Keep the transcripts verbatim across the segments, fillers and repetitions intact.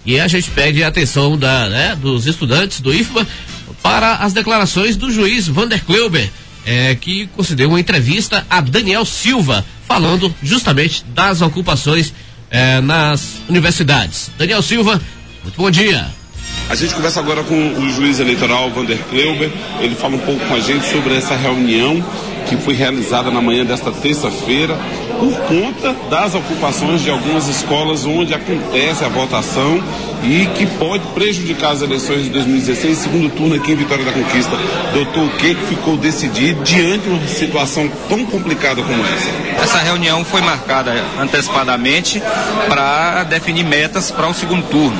E a gente pede a atenção da, né, dos estudantes do I F B A para as declarações do juiz Vander Kleuber, é, que concedeu uma entrevista a Daniel Silva, falando justamente das ocupações é, nas universidades. Daniel Silva, muito bom dia. A gente conversa agora com o juiz eleitoral Vander Kleuber. Ele fala um pouco com a gente sobre essa reunião que foi realizada na manhã desta terça-feira por conta das ocupações de algumas escolas onde acontece a votação e que pode prejudicar as eleições de dois mil e dezesseis, segundo turno aqui em Vitória da Conquista. Doutor, o que ficou decidido diante de uma situação tão complicada como essa? Essa reunião foi marcada antecipadamente para definir metas para o segundo turno.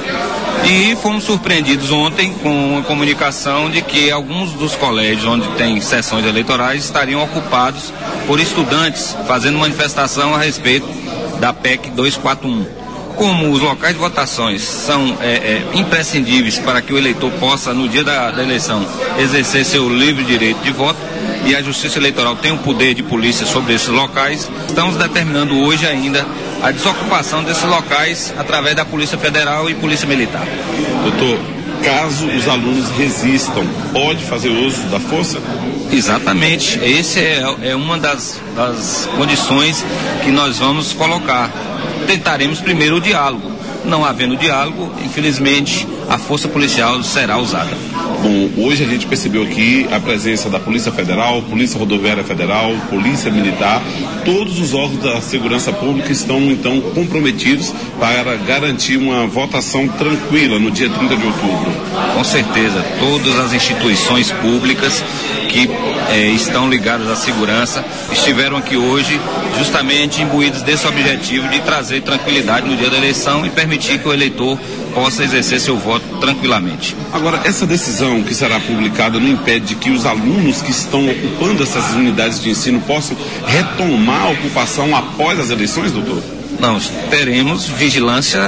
E fomos surpreendidos ontem com a comunicação de que alguns dos colégios onde tem sessões eleitorais estariam ocupados por estudantes fazendo manifestação a respeito da P E C duzentos e quarenta e um. Como os locais de votações são é, é, imprescindíveis para que o eleitor possa, no dia da, da eleição, exercer seu livre direito de voto, e a Justiça Eleitoral tem o poder de polícia sobre esses locais, estamos determinando hoje ainda a desocupação desses locais através da Polícia Federal e Polícia Militar. Doutor, caso os alunos resistam, pode fazer uso da força? Exatamente, essa é, é uma das, das condições que nós vamos colocar. Tentaremos primeiro o diálogo. Não havendo diálogo, infelizmente, a força policial será usada. Bom, hoje a gente percebeu aqui a presença da Polícia Federal, Polícia Rodoviária Federal, Polícia Militar. Todos os órgãos da segurança pública estão, então, comprometidos para garantir uma votação tranquila no dia trinta de outubro. Com certeza, todas as instituições públicas que eh, estão ligadas à segurança estiveram aqui hoje justamente imbuídos desse objetivo de trazer tranquilidade no dia da eleição e permitir que o eleitor possa exercer seu voto tranquilamente. Agora, essa decisão que será publicada não impede de que os alunos que estão ocupando essas unidades de ensino possam retomar a ocupação após as eleições, doutor? Não, teremos vigilância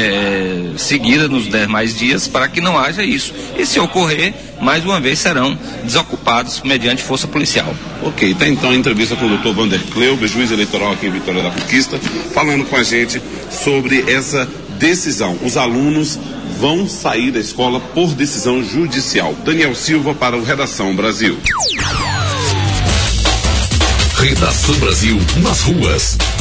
é, seguida nos demais dias para que não haja isso. E se ocorrer, mais uma vez serão desocupados mediante força policial. Ok, tá então a entrevista com o doutor Vander Kleuber, juiz eleitoral aqui em Vitória da Conquista, falando com a gente sobre essa decisão. Os alunos vão sair da escola por decisão judicial. Daniel Silva para o Redação Brasil. Redação Brasil nas ruas.